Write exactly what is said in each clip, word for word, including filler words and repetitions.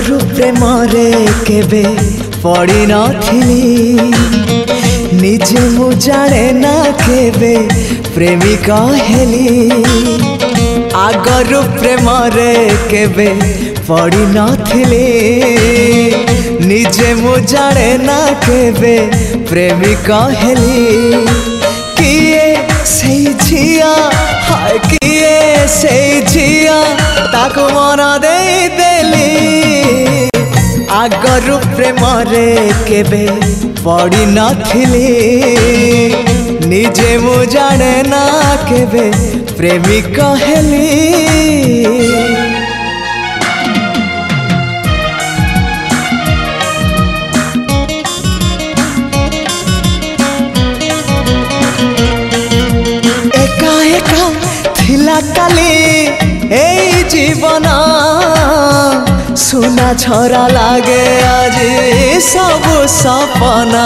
आगरु प्रेमरे केबे पड़ी नथिली निजे मु जाने ना केबे प्रेमिका हेली। आगरु प्रेमरे केबे पड़ी नथिली निजे मु जाने ना केबे प्रेमिका हेली। किए से झिया हाय किए से झिया ताको मन दे देली। आगरु प्रेमरे केबे पड़ी नथिली निजे मु जाने ना केबे प्रेमिका हेली। एका एका थिला काली एई जीवन सुना छरा लागे आज सब सपना।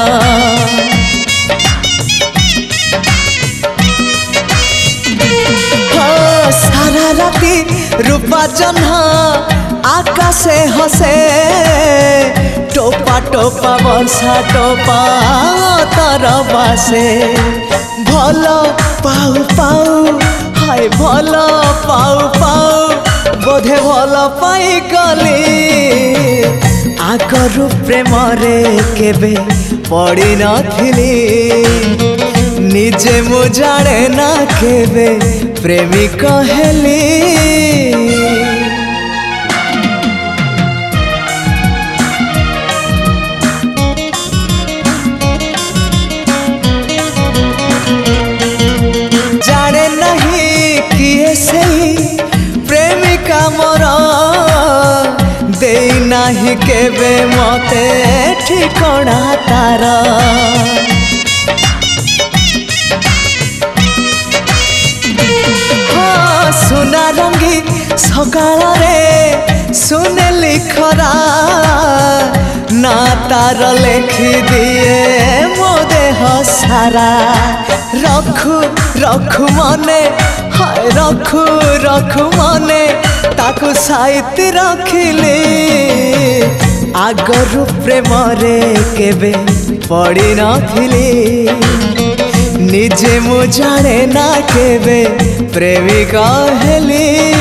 हाँ, सारा राती रूपा जन्हा आकाशे हसे टोपा टोपा बर्षा टोपा तार बासे। भल पाऊ पाऊ हाय भल पाऊ पाऊ बोधे भल पाई गली। आगरु प्रेमरे केबे पड़ी नथिली निजे मु जाने ना केबे प्रेमिका हेली। जाने नहीं किए से प्रेमिका मोर दे नाही केबे मते ठिकଣା तार। हाँ, सुना रंगी सकाल रे सुनेली खरा ना तार लेखि दिए मो देह सारा। रखु रखु मने हाय रखु रखु मने ताकु साइति रखिली। आगरु प्रेमरे केबे पड़ी नथिली निजे मु जाने ना केबे प्रेमिका हेली।